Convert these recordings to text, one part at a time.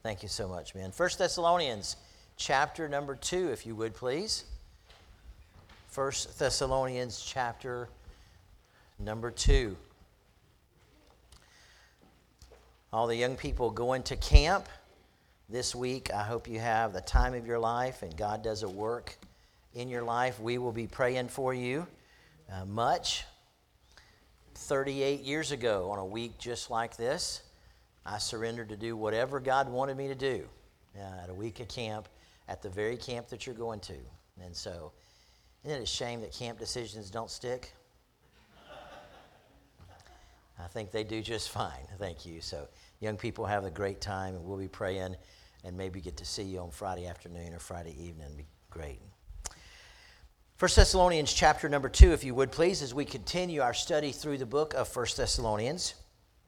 Thank you so much, man. 1 Thessalonians chapter number 2, if you would, please. 1 Thessalonians chapter number 2. All the young people going to camp this week, I hope you have the time of your life and God does a work in your life. We will be praying for you much. 38 years ago, on a week just like this, I surrendered to do whatever God wanted me to do at a week of camp, at the very camp that you're going to. And so, isn't it a shame that camp decisions don't stick? I think they do just fine. Thank you. So, young people have a great time, and we'll be praying and maybe get to see you on Friday afternoon or Friday evening. It'd be great. 1 Thessalonians chapter number 2, if you would please, as we continue our study through the book of 1 Thessalonians.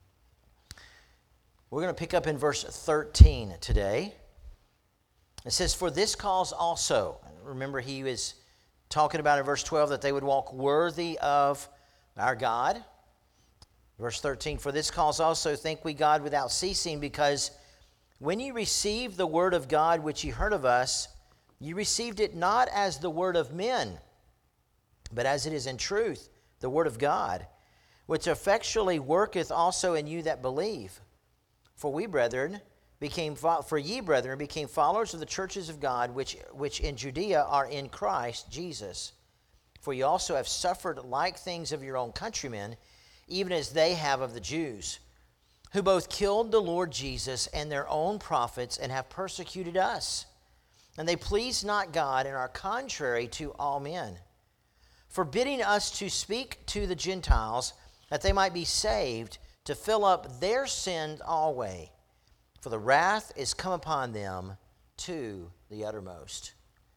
We're going to pick up in verse 13 today. It says, "For this cause also," remember he was talking about in verse 12 that they would walk worthy of our God. Verse 13, "For this cause also thank we God without ceasing, because when ye received the word of God which ye heard of us, ye received it not as the word of men, but as it is in truth, the word of God, which effectually worketh also in you that believe. For ye, brethren, became followers of the churches of God, which in Judea are in Christ Jesus. For ye also have suffered like things of your own countrymen, even as they have of the Jews, who both killed the Lord Jesus and their own prophets, and have persecuted us. And they please not God, and are contrary to all men, forbidding us to speak to the Gentiles, that they might be saved, to fill up their sins always. For the wrath is come upon them to the uttermost."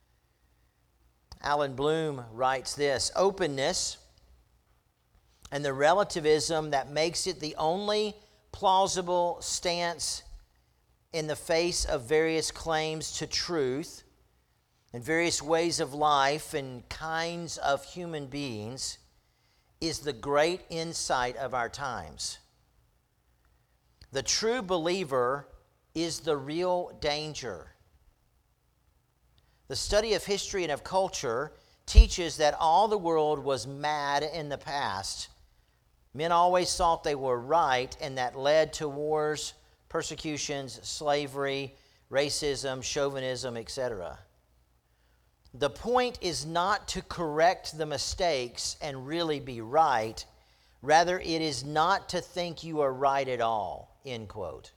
Alan Bloom writes this: "Openness and the relativism that makes it the only plausible stance in the face of various claims to truth and various ways of life and kinds of human beings is the great insight of our times. The true believer is the real danger. The study of history and of culture teaches that all the world was mad in the past. Men always thought they were right, and that led to wars, persecutions, slavery, racism, chauvinism, etc. The point is not to correct the mistakes and really be right. Rather, it is not to think you are right at all," end quote.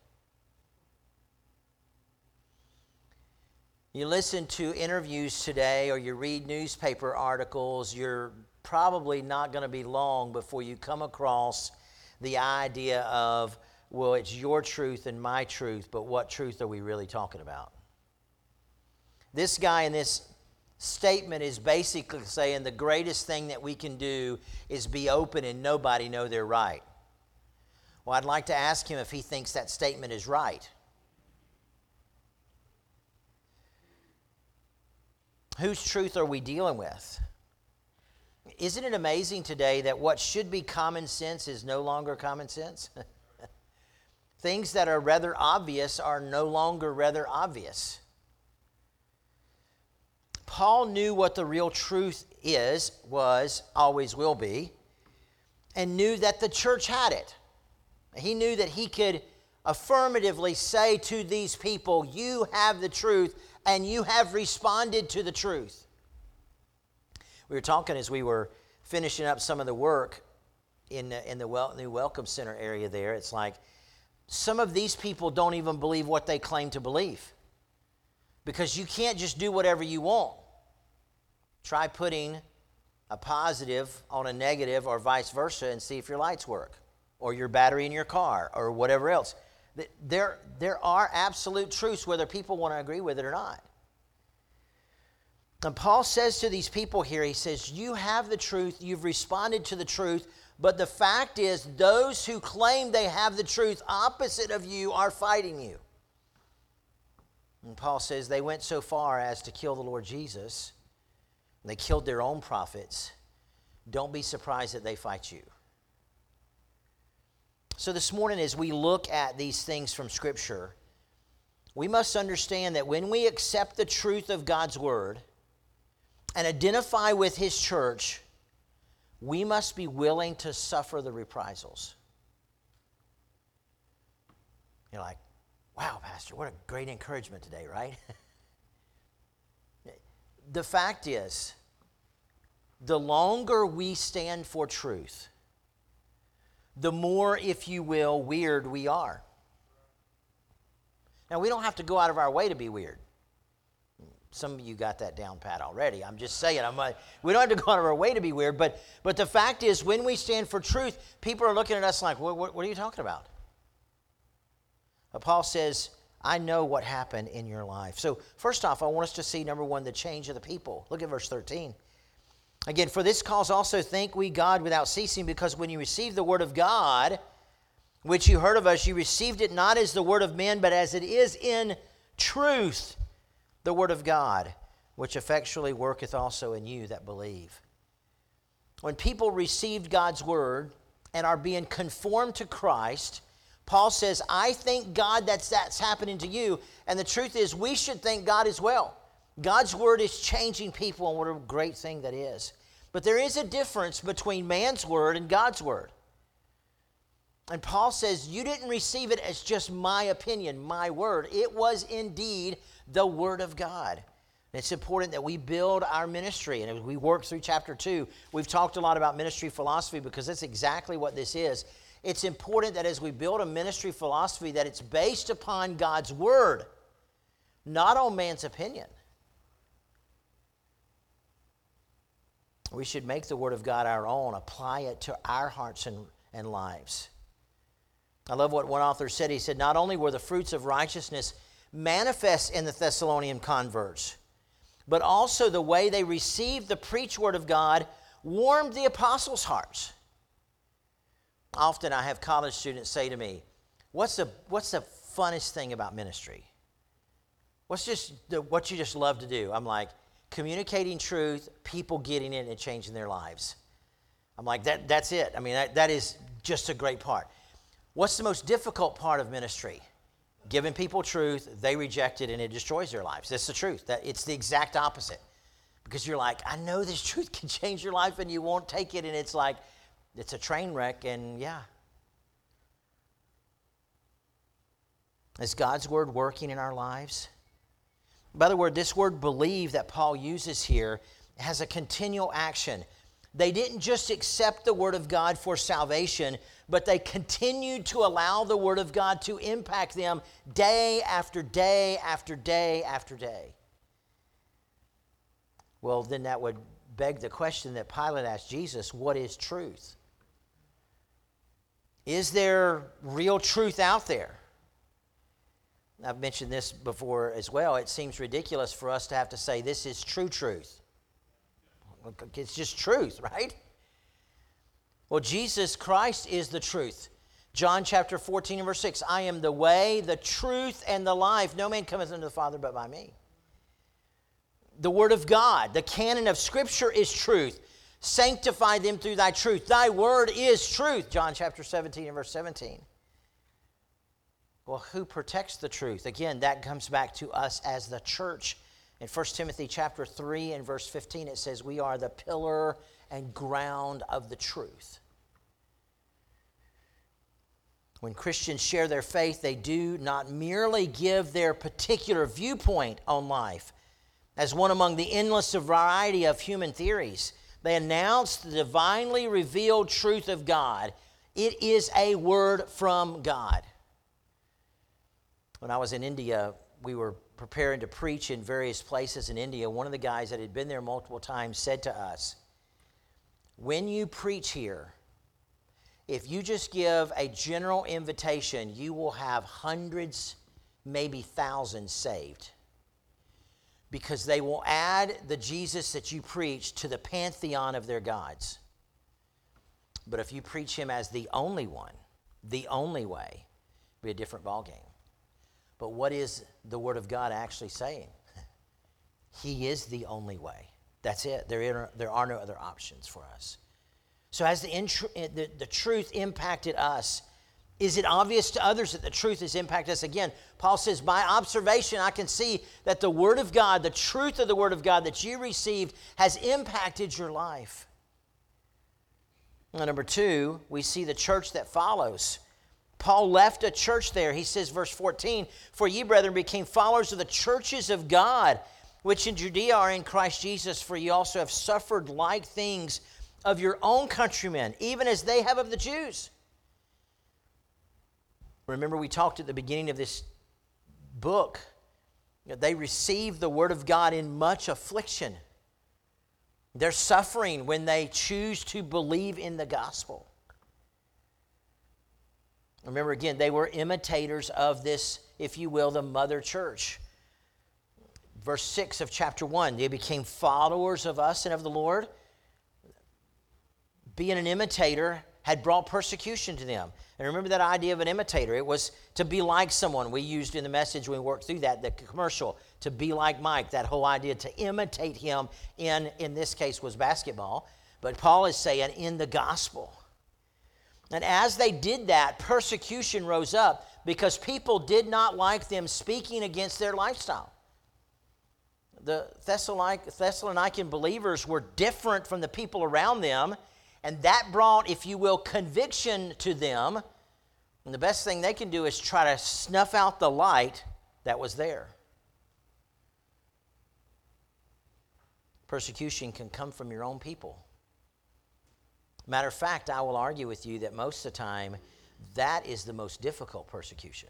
You listen to interviews today or you read newspaper articles, you're probably not going to be long before you come across the idea of, well, it's your truth and my truth, but what truth are we really talking about? This guy in this statement is basically saying the greatest thing that we can do is be open and nobody know they're right. Well, I'd like to ask him if he thinks that statement is right. Whose truth are we dealing with? Isn't it amazing today that what should be common sense is no longer common sense? Things that are rather obvious are no longer rather obvious. Paul knew what the real truth was, always will be, and knew that the church had it. He knew that he could affirmatively say to these people, you have the truth, and you have responded to the truth. We were talking as we were finishing up some of the work in the new Welcome Center area there. It's like some of these people don't even believe what they claim to believe, because you can't just do whatever you want. Try putting a positive on a negative or vice versa and see if your lights work or your battery in your car or whatever else. There are absolute truths whether people want to agree with it or not. And Paul says to these people here, he says, you have the truth, you've responded to the truth, but the fact is those who claim they have the truth opposite of you are fighting you. And Paul says they went so far as to kill the Lord Jesus. They killed their own prophets. Don't be surprised that they fight you. So this morning, as we look at these things from Scripture, we must understand that when we accept the truth of God's word and identify with his church, we must be willing to suffer the reprisals. You're like, wow, Pastor, what a great encouragement today, right? The fact is, the longer we stand for truth, the more, if you will, weird we are. Now, we don't have to go out of our way to be weird. Some of you got that down pat already. I'm just saying, we don't have to go out of our way to be weird, but the fact is, when we stand for truth, people are looking at us like, what are you talking about? But Paul says, I know what happened in your life. So first off, I want us to see, number one, the change of the people. Look at verse 13. Again, for this cause also thank we God without ceasing, because when you received the word of God, which you heard of us, you received it not as the word of men, but as it is in truth, the word of God, which effectually worketh also in you that believe. When people received God's word and are being conformed to Christ, Paul says, I thank God that's happening to you. And the truth is, we should thank God as well. God's word is changing people, and what a great thing that is. But there is a difference between man's word and God's word. And Paul says, you didn't receive it as just my opinion, my word. It was indeed the word of God. And it's important that we build our ministry. And as we work through chapter 2, we've talked a lot about ministry philosophy, because that's exactly what this is. It's important that as we build a ministry philosophy, that it's based upon God's word, not on man's opinion. We should make the word of God our own, apply it to our hearts and lives. I love what one author said. He said, not only were the fruits of righteousness manifest in the Thessalonian converts, but also the way they received the preached word of God warmed the apostles' hearts. Often I have college students say to me, what's the funnest thing about ministry? What's just what you just love to do? I'm like, communicating truth, people getting it and changing their lives. I'm like, that's it. I mean, that is just a great part. What's the most difficult part of ministry? Giving people truth, they reject it, and it destroys their lives. That's the truth. It's the exact opposite. Because you're like, I know this truth can change your life, and you won't take it, and it's like, it's a train wreck, and yeah. Is God's word working in our lives? By the way, this word believe that Paul uses here has a continual action. They didn't just accept the word of God for salvation, but they continued to allow the word of God to impact them day after day after day after day. Well, then that would beg the question that Pilate asked Jesus, what is truth? Is there real truth out there? I've mentioned this before as well. It seems ridiculous for us to have to say this is true truth. It's just truth, right? Well, Jesus Christ is the truth. John chapter 14 and verse 6, I am the way, the truth, and the life. No man cometh unto the Father but by me. The word of God, the canon of Scripture is truth. Sanctify them through thy truth. Thy word is truth. John chapter 17 and verse 17. Well, who protects the truth? Again, that comes back to us as the church. In 1 Timothy chapter 3 and verse 15, it says, we are the pillar and ground of the truth. When Christians share their faith, they do not merely give their particular viewpoint on life as one among the endless variety of human theories. They announce the divinely revealed truth of God. It is a word from God. When I was in India, we were preparing to preach in various places in India. One of the guys that had been there multiple times said to us, when you preach here, if you just give a general invitation, you will have hundreds, maybe thousands saved. Because they will add the Jesus that you preach to the pantheon of their gods. But if you preach him as the only one, the only way, it'll be a different ballgame. But what is the Word of God actually saying? He is the only way. That's it. There are no other options for us. So as the truth impacted us, Is it obvious to others that the truth has impacted us? Again, Paul says, by observation, I can see that the Word of God, the truth of the Word of God that you received has impacted your life. And number two, we see the church that follows. Paul left a church there. He says, verse 14, for ye, brethren, became followers of the churches of God, which in Judea are in Christ Jesus, for ye also have suffered like things of your own countrymen, even as they have of the Jews. Remember, we talked at the beginning of this book, they received the Word of God in much affliction. They're suffering when they choose to believe in the gospel. Remember, again, they were imitators of this, if you will, the mother church. Verse 6 of chapter 1, they became followers of us and of the Lord. Being an imitator had brought persecution to them. And remember that idea of an imitator. It was to be like someone. We used in the message when we worked through that, the commercial, to be like Mike, that whole idea to imitate him in this case was basketball. But Paul is saying in the gospel. And as they did that, persecution rose up because people did not like them speaking against their lifestyle. The Thessalonican believers were different from the people around them, and that brought, if you will, conviction to them. And the best thing they can do is try to snuff out the light that was there. Persecution can come from your own people. Matter of fact, I will argue with you that most of the time, that is the most difficult persecution.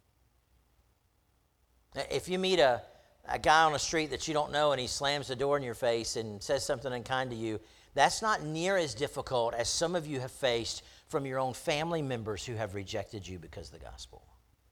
If you meet a guy on the street that you don't know and he slams the door in your face and says something unkind to you, that's not near as difficult as some of you have faced from your own family members who have rejected you because of the gospel.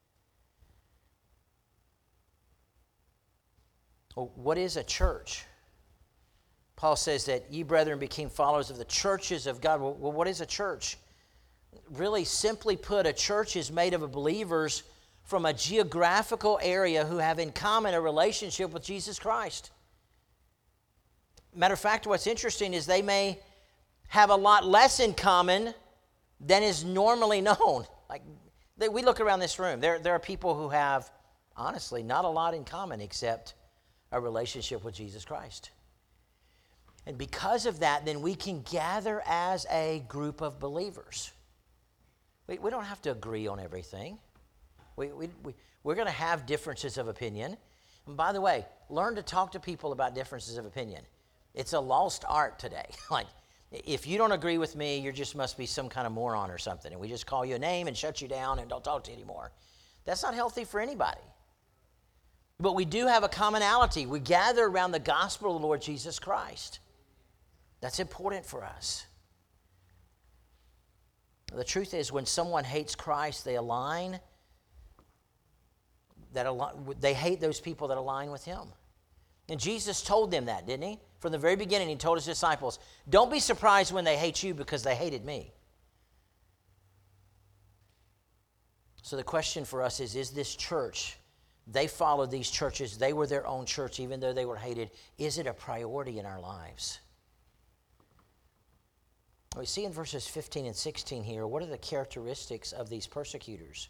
Well, what is a church? Paul says that ye, brethren, became followers of the churches of God. Well, what is a church? Really, simply put, a church is made of believers from a geographical area who have in common a relationship with Jesus Christ. Matter of fact, what's interesting is they may have a lot less in common than is normally known. We look around this room. There are people who have, honestly, not a lot in common except a relationship with Jesus Christ. And because of that, then we can gather as a group of believers. We don't have to agree on everything. We're going to have differences of opinion. And by the way, learn to talk to people about differences of opinion. It's a lost art today. If you don't agree with me, you just must be some kind of moron or something. And we just call you a name and shut you down and don't talk to you anymore. That's not healthy for anybody. But we do have a commonality. We gather around the gospel of the Lord Jesus Christ. That's important for us. The truth is, when someone hates Christ, they hate those people that align with him. And Jesus told them that, didn't he? From the very beginning, he told his disciples, don't be surprised when they hate you because they hated me. So the question for us is this church, they followed these churches, they were their own church even though they were hated, is it a priority in our lives? We see in verses 15 and 16 here, what are the characteristics of these persecutors?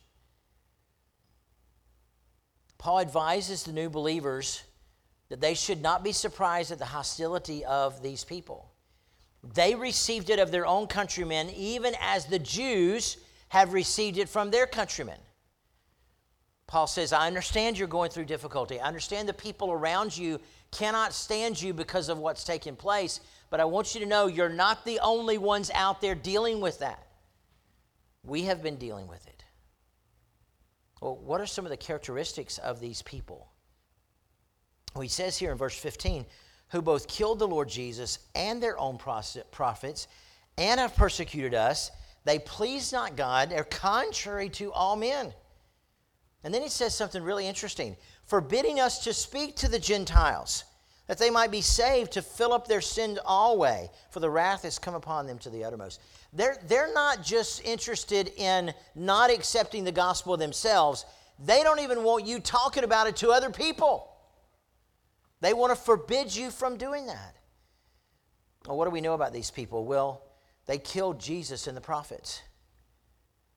Paul advises the new believers that they should not be surprised at the hostility of these people. They received it of their own countrymen, even as the Jews have received it from their countrymen. Paul says, I understand you're going through difficulty. I understand the people around you cannot stand you because of what's taken place, but I want you to know you're not the only ones out there dealing with that. We have been dealing with it. Well, what are some of the characteristics of these people? Well, he says here in verse 15, who both killed the Lord Jesus and their own prophets and have persecuted us. They please not God. They're contrary to all men. And then he says something really interesting. Forbidding us to speak to the Gentiles, that they might be saved to fill up their sin always, for the wrath has come upon them to the uttermost. They're not just interested in not accepting the gospel themselves. They don't even want you talking about it to other people. They want to forbid you from doing that. Well, what do we know about these people? Well, they killed Jesus and the prophets.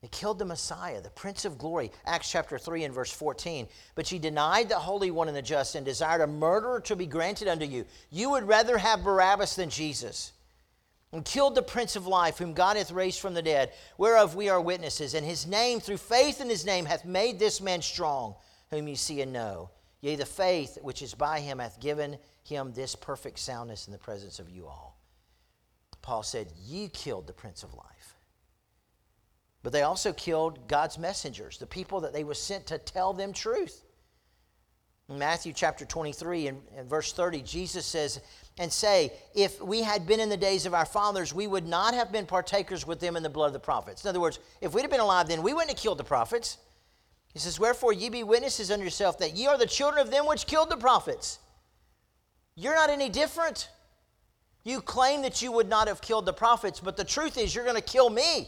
They killed the Messiah, the Prince of Glory. Acts chapter 3 and verse 14. But ye denied the Holy One and the Just, and desired a murderer to be granted unto you. You would rather have Barabbas than Jesus. And killed the Prince of Life, whom God hath raised from the dead, whereof we are witnesses. And his name, through faith in his name, hath made this man strong, whom ye see and know. Yea, the faith which is by him hath given him this perfect soundness in the presence of you all. Paul said, ye killed the Prince of Life. But they also killed God's messengers, the people that they were sent to tell them truth. In Matthew chapter 23 and verse 30, Jesus says, and say, if we had been in the days of our fathers, we would not have been partakers with them in the blood of the prophets. In other words, if we'd have been alive then, we wouldn't have killed the prophets. He says, wherefore ye be witnesses unto yourself that ye are the children of them which killed the prophets. You're not any different. You claim that you would not have killed the prophets, but the truth is you're going to kill me.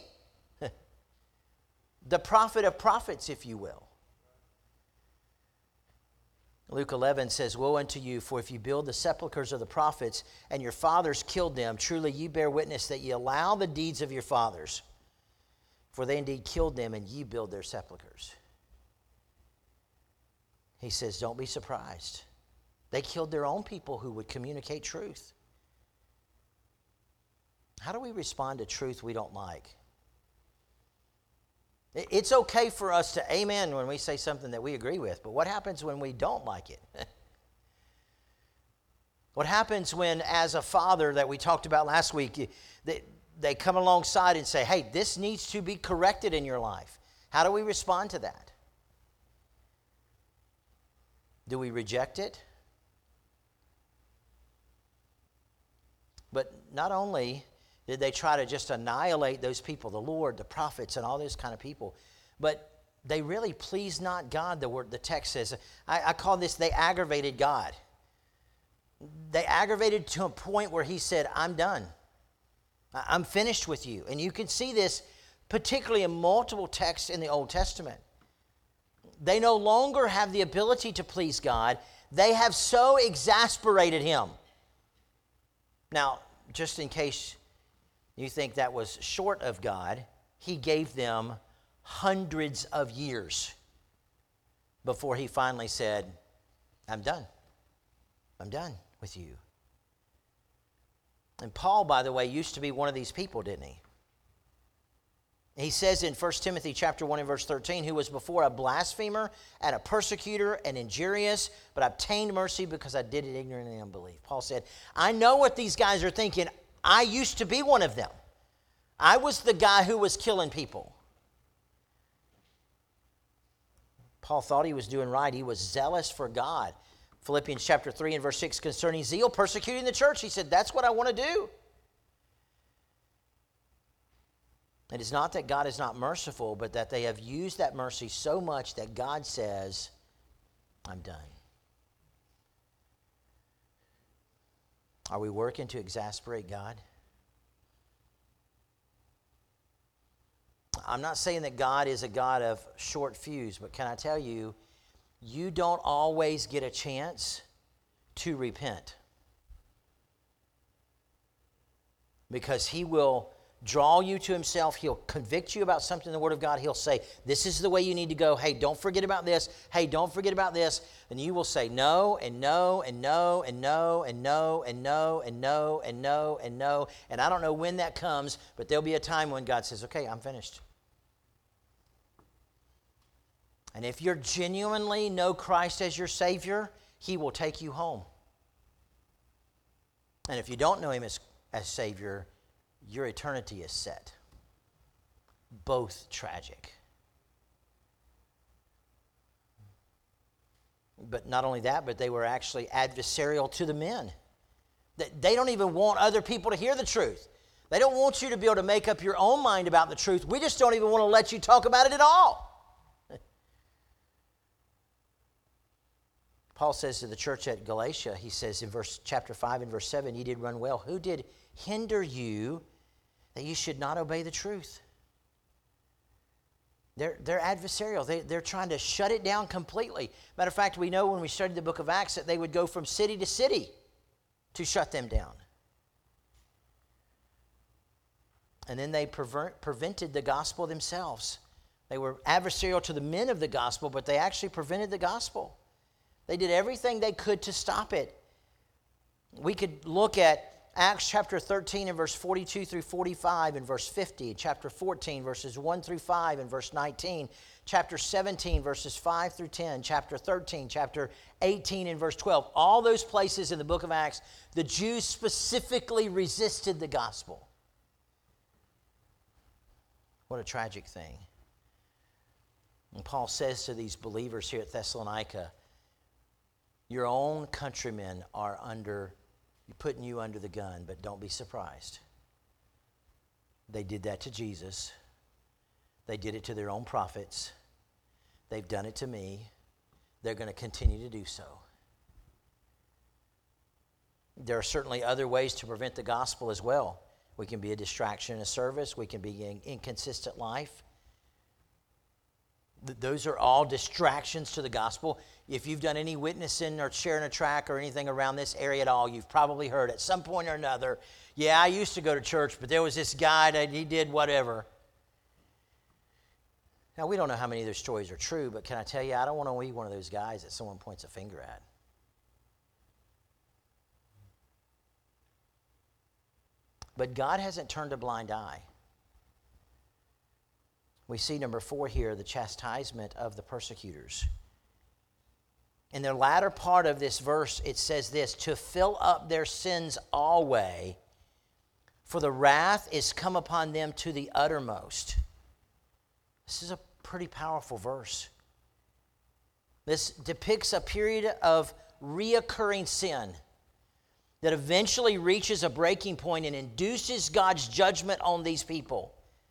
The prophet of prophets, if you will. Luke 11 says, woe unto you, for if you build the sepulchres of the prophets, and your fathers killed them, truly ye bear witness that ye allow the deeds of your fathers. For they indeed killed them, and ye build their sepulchres. He says, don't be surprised. They killed their own people who would communicate truth. How do we respond to truth we don't like? It's okay for us to amen when we say something that we agree with, but what happens when we don't like it? What happens when, as a father that we talked about last week, they come alongside and say, hey, this needs to be corrected in your life? How do we respond to that? Do we reject it? But not only did they try to just annihilate those people, the Lord, the prophets, and all those kind of people, but they really pleased not God, the text says. I call this, they aggravated God. They aggravated to a point where he said, I'm done. I'm finished with you. And you can see this particularly in multiple texts in the Old Testament. They no longer have the ability to please God. They have so exasperated him. Now, just in case you think that was short of God, he gave them hundreds of years before he finally said, I'm done. I'm done with you. And Paul, by the way, used to be one of these people, didn't he? He says in 1 Timothy chapter 1 and verse 13, who was before a blasphemer and a persecutor and injurious, but obtained mercy because I did it ignorantly in unbelief. Paul said, I know what these guys are thinking. I used to be one of them. I was the guy who was killing people. Paul thought he was doing right. He was zealous for God. Philippians chapter 3 and verse 6, concerning zeal, persecuting the church. He said, that's what I want to do. It is not that God is not merciful, but that they have used that mercy so much that God says, I'm done. Are we working to exasperate God? I'm not saying that God is a God of short fuse, but can I tell you, you don't always get a chance to repent. Because he will draw you to himself. He'll convict you about something in the Word of God. He'll say, this is the way you need to go. Hey, don't forget about this. Hey, don't forget about this. And you will say no and no and no and no and no and no and no and no and no. And I don't know when that comes, but there'll be a time when God says, okay, I'm finished. And if you genuinely know Christ as your Savior, he will take you home. And if you don't know him as Savior, your eternity is set. Both tragic. But not only that, but they were actually adversarial to the men. They don't even want other people to hear the truth. They don't want you to be able to make up your own mind about the truth. We just don't even want to let you talk about it at all. Paul says to the church at Galatia, he says in chapter 5 and verse 7, ye did run well. Who did hinder you that you should not obey the truth? They're adversarial. They're trying to shut it down completely. Matter of fact, we know when we studied the book of Acts that they would go from city to city to shut them down. And then they prevented the gospel themselves. They were adversarial to the men of the gospel, but they actually prevented the gospel. They did everything they could to stop it. We could look at Acts chapter 13 and verse 42 through 45 and verse 50, chapter 14 verses 1 through 5 and verse 19, chapter 17 verses 5 through 10, chapter 13, chapter 18 and verse 12. All those places in the book of Acts, the Jews specifically resisted the gospel. What a tragic thing. And Paul says to these believers here at Thessalonica, your own countrymen are putting you under the gun, but don't be surprised. They did that to Jesus. They did it to their own prophets. They've done it to me. They're going to continue to do so. There are certainly other ways to prevent the gospel as well. We can be a distraction in a service. We can be an inconsistent life. Those are all distractions to the gospel. If you've done any witnessing or sharing a track or anything around this area at all, you've probably heard at some point or another, yeah, I used to go to church, but there was this guy that he did whatever. Now, we don't know how many of those stories are true, but can I tell you, I don't want to be one of those guys that someone points a finger at. But God hasn't turned a blind eye. We see number 4 here, the chastisement of the persecutors. In the latter part of this verse, it says this, to fill up their sins always, for the wrath is come upon them to the uttermost. This is a pretty powerful verse. This depicts a period of reoccurring sin that eventually reaches a breaking point and induces God's judgment on these people.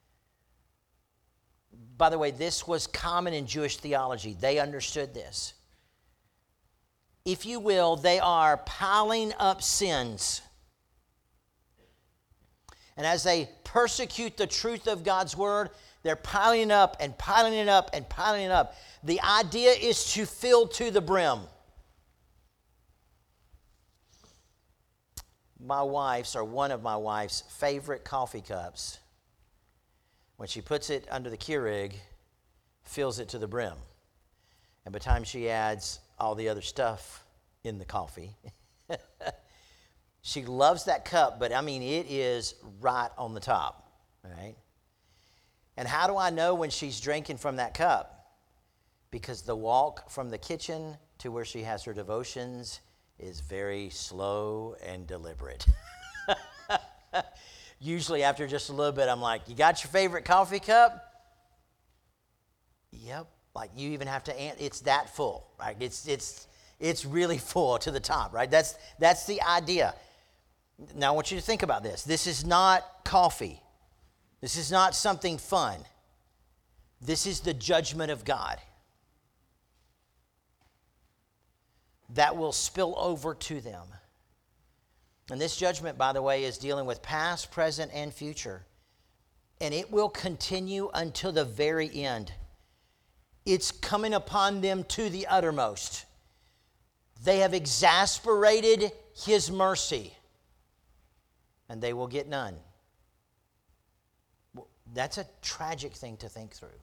By the way, this was common in Jewish theology. They understood this. If you will, they are piling up sins. And as they persecute the truth of God's word, they're piling it up and piling it up and piling it up. The idea is to fill to the brim. My wife's, or one of my wife's, favorite coffee cups, when she puts it under the Keurig, fills it to the brim. And by the time she adds all the other stuff in the coffee, she loves that cup, but I mean, it is right on the top, right? And how do I know when she's drinking from that cup? Because the walk from the kitchen to where she has her devotions is very slow and deliberate. Usually after just a little bit, I'm like, you got your favorite coffee cup? Yep. Like you even have to, it's that full, right? It's really full to the top, right? That's the idea. Now I want you to think about this. This is not coffee. This is not something fun. This is the judgment of God that will spill over to them. And this judgment, by the way, is dealing with past, present, and future. And it will continue until the very end. It's coming upon them to the uttermost. They have exasperated his mercy, and they will get none. That's a tragic thing to think through.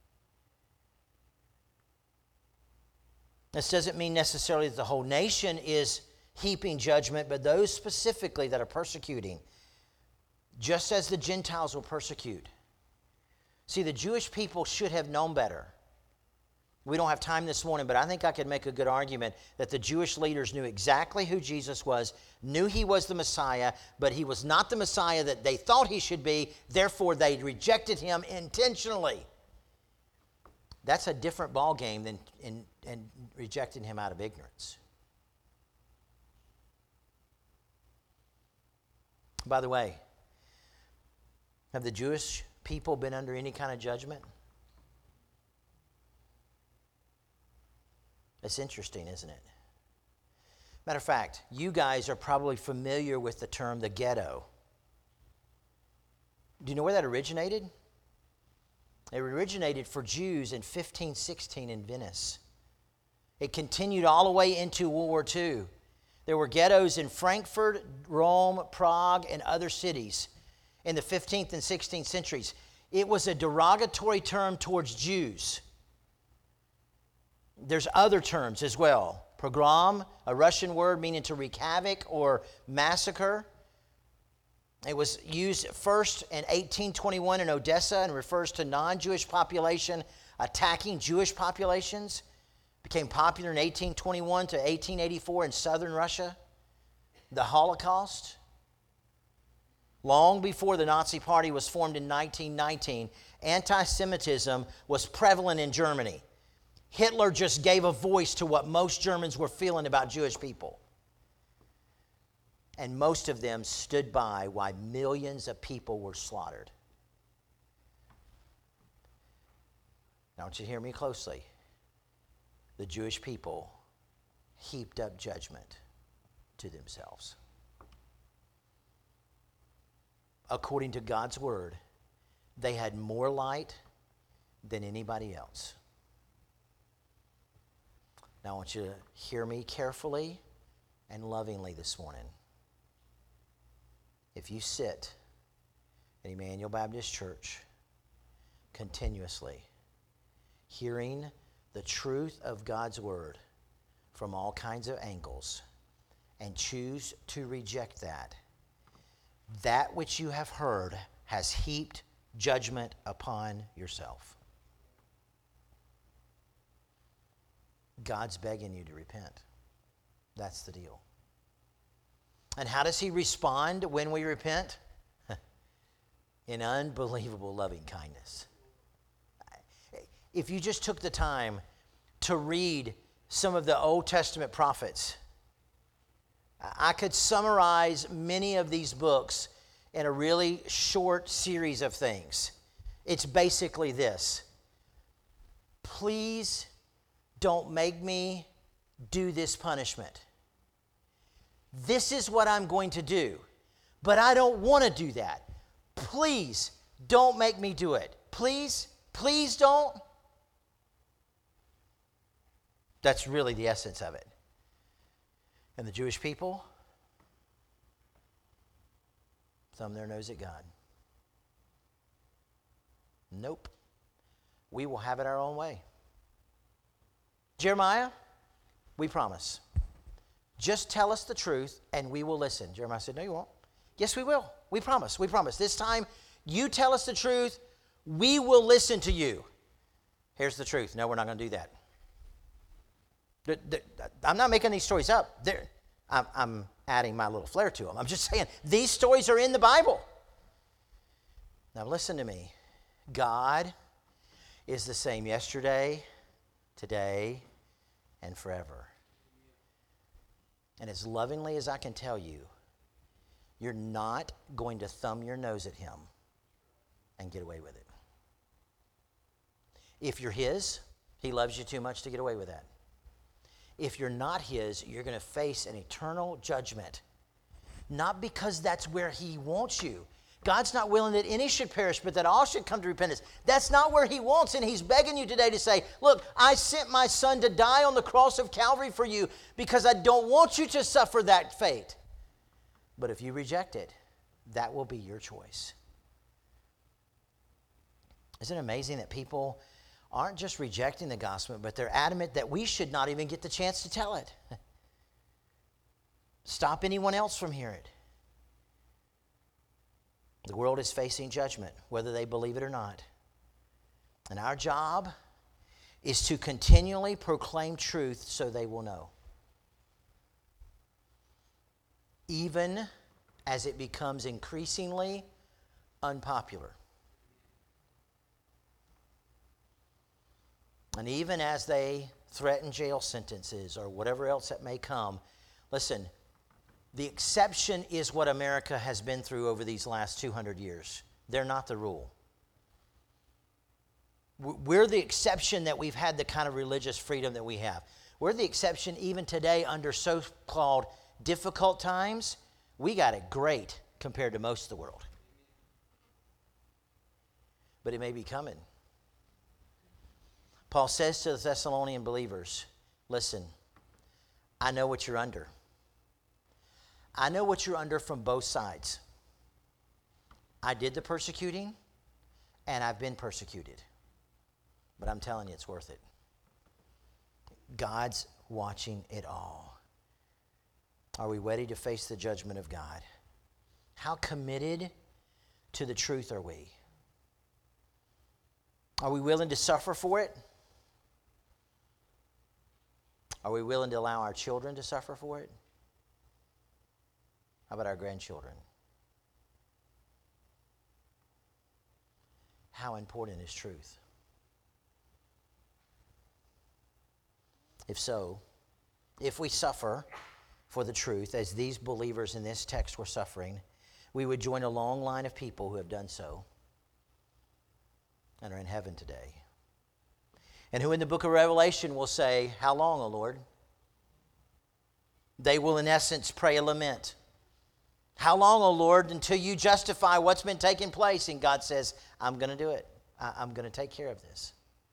This doesn't mean necessarily that the whole nation is heaping judgment, but those specifically that are persecuting, just as the Gentiles will persecute. See, the Jewish people should have known better. We don't have time this morning, but I think I could make a good argument that the Jewish leaders knew exactly who Jesus was, knew he was the Messiah, but he was not the Messiah that they thought he should be, therefore they rejected him intentionally. That's a different ballgame than in rejecting him out of ignorance. By the way, have the Jewish people been under any kind of judgment? It's interesting, isn't it? Matter of fact, you guys are probably familiar with the term the ghetto. Do you know where that originated? It originated for Jews in 1516 in Venice. It continued all the way into World War II. There were ghettos in Frankfurt, Rome, Prague, and other cities in the 15th and 16th centuries. It was a derogatory term towards Jews. There's other terms as well. Pogrom, a Russian word meaning to wreak havoc or massacre. It was used first in 1821 in Odessa and refers to non-Jewish population attacking Jewish populations. Became popular in 1821 to 1884 in southern Russia. The Holocaust. Long before the Nazi Party was formed in 1919, anti-Semitism was prevalent in Germany. Hitler just gave a voice to what most Germans were feeling about Jewish people. And most of them stood by while millions of people were slaughtered. Now, I want you to hear me closely. The Jewish people heaped up judgment to themselves. According to God's word, they had more light than anybody else. Now, I want you to hear me carefully and lovingly this morning. If you sit at Emmanuel Baptist Church continuously, hearing the truth of God's word from all kinds of angles, and choose to reject that, that which you have heard has heaped judgment upon yourself. God's begging you to repent. That's the deal. And how does he respond when we repent? In unbelievable loving kindness. If you just took the time to read some of the Old Testament prophets, I could summarize many of these books in a really short series of things. It's basically this: please don't make me do this punishment. This is what I'm going to do, but I don't want to do that. Please don't make me do it. Please don't. That's really the essence of it. And the Jewish people thumb their nose at God. Nope. We will have it our own way. Jeremiah, we promise. Just tell us the truth and we will listen. Jeremiah said, no, you won't. Yes, we will. We promise. We promise. This time, you tell us the truth, we will listen to you. Here's the truth. No, we're not going to do that. I'm not making these stories up. I'm adding my little flair to them. I'm just saying, these stories are in the Bible. Now listen to me. God is the same yesterday, today, and forever. And as lovingly as I can tell you, you're not going to thumb your nose at him and get away with it. If you're his, he loves you too much to get away with that. If you're not his, you're going to face an eternal judgment. Not because that's where he wants you. God's not willing that any should perish, but that all should come to repentance. That's not where he wants, and he's begging you today to say, look, I sent my son to die on the cross of Calvary for you because I don't want you to suffer that fate. But if you reject it, that will be your choice. Isn't it amazing that people aren't just rejecting the gospel, but they're adamant that we should not even get the chance to tell it. Stop anyone else from hearing it. The world is facing judgment, whether they believe it or not. And our job is to continually proclaim truth so they will know. Even as it becomes increasingly unpopular. And even as they threaten jail sentences or whatever else that may come, listen, the exception is what America has been through over these last 200 years. They're not the rule. We're the exception that we've had the kind of religious freedom that we have. We're the exception even today under so-called difficult times. We got it great compared to most of the world. But it may be coming. Paul says to the Thessalonian believers, listen, I know what you're under. I know what you're under from both sides. I did the persecuting, and I've been persecuted. But I'm telling you, it's worth it. God's watching it all. Are we ready to face the judgment of God? How committed to the truth are we? Are we willing to suffer for it? Are we willing to allow our children to suffer for it? How about our grandchildren? How important is truth? If so, if we suffer for the truth, as these believers in this text were suffering, we would join a long line of people who have done so and are in heaven today. And who in the book of Revelation will say, "How long, O Lord?" They will in essence pray a lament. "How long, O Lord, until you justify what's been taking place?" And God says, "I'm going to do it. I'm going to take care of this.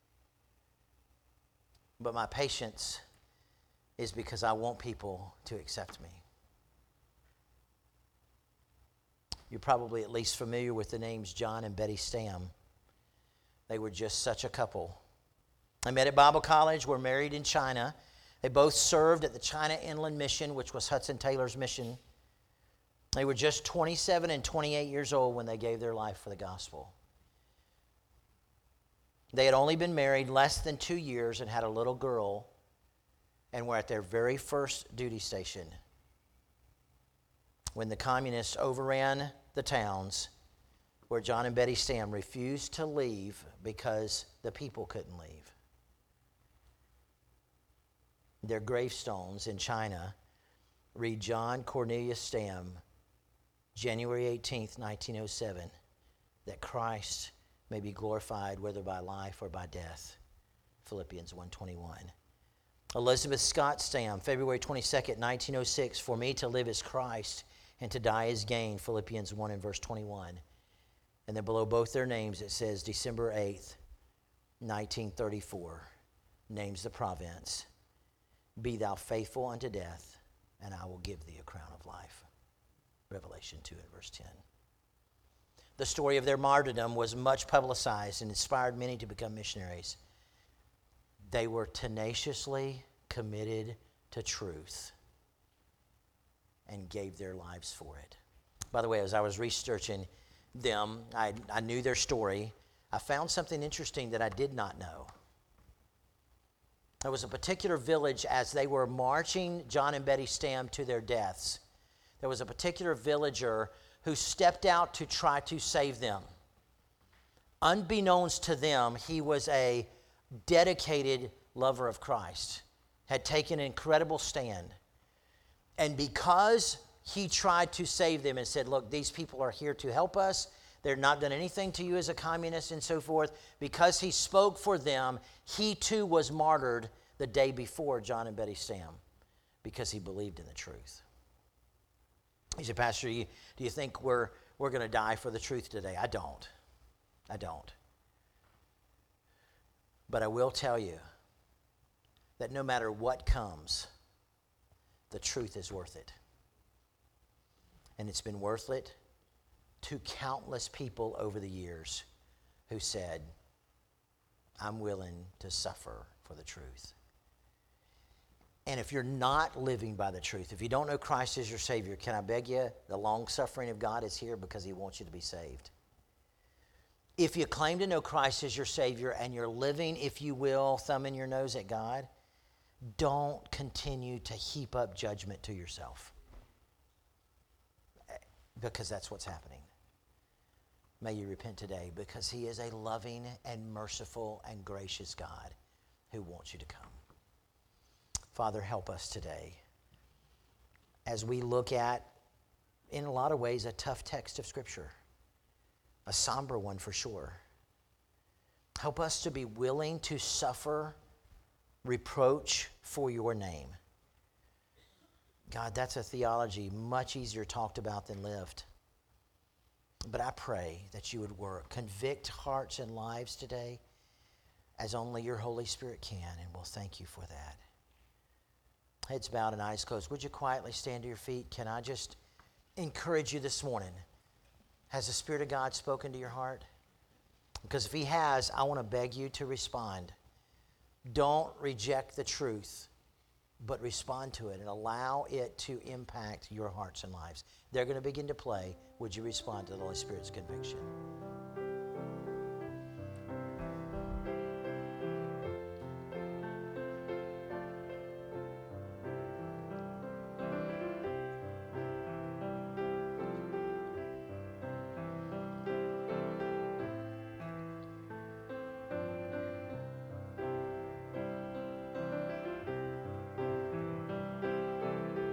But my patience is because I want people to accept me." You're probably at least familiar with the names John and Betty Stam. They were just such a couple. They met at Bible college, were married in China. They both served at the China Inland Mission, which was Hudson Taylor's mission. They were just 27 and 28 years old when they gave their life for the gospel. They had only been married less than 2 years and had a little girl, and were at their very first duty station when the communists overran the towns where John and Betty Stam refused to leave because the people couldn't leave. Their gravestones in China read John Cornelius Stam, January 18th, 1907, that Christ may be glorified whether by life or by death, Philippians 1:21. Elizabeth Scott Stam, February 22nd, 1906, for me to live is Christ and to die is gain, Philippians 1 and verse 21. And then below both their names it says December 8th, 1934, names the province, "Be thou faithful unto death, and I will give thee a crown of life," Revelation 2 and verse 10. The story of their martyrdom was much publicized and inspired many to become missionaries. They were tenaciously committed to truth and gave their lives for it. By the way, as I was researching them, I knew their story. I found something interesting that I did not know. There was a particular village as they were marching John and Betty Stam to their deaths. There was a particular villager who stepped out to try to save them. Unbeknownst to them, he was a dedicated lover of Christ, had taken an incredible stand. And because he tried to save them and said, "Look, these people are here to help us. They're not done anything to you as a communist," and so forth. Because he spoke for them, he too was martyred the day before John and Betty Stam because he believed in the truth. He said, "Pastor, do you think we're going to die for the truth today?" I don't. But I will tell you that no matter what comes, the truth is worth it. And it's been worth it to countless people over the years who said, "I'm willing to suffer for the truth." And if you're not living by the truth, if you don't know Christ as your Savior, can I beg you, the long suffering of God is here because He wants you to be saved. If you claim to know Christ as your Savior and you're living, if you will, thumb in your nose at God, don't continue to heap up judgment to yourself, because that's what's happening. May you repent today, because He is a loving and merciful and gracious God who wants you to come. Father, help us today as we look at, in a lot of ways, a tough text of Scripture, a somber one for sure. Help us to be willing to suffer reproach for your name. God, that's a theology much easier talked about than lived. But I pray that you would work, convict hearts and lives today as only your Holy Spirit can, and we'll thank you for that. Heads bowed and eyes closed. Would you quietly stand to your feet? Can I just encourage you this morning? Has the Spirit of God spoken to your heart? Because if he has, I want to beg you to respond. Don't reject the truth, but respond to it and allow it to impact your hearts and lives. They're going to begin to play. Would you respond to the Holy Spirit's conviction?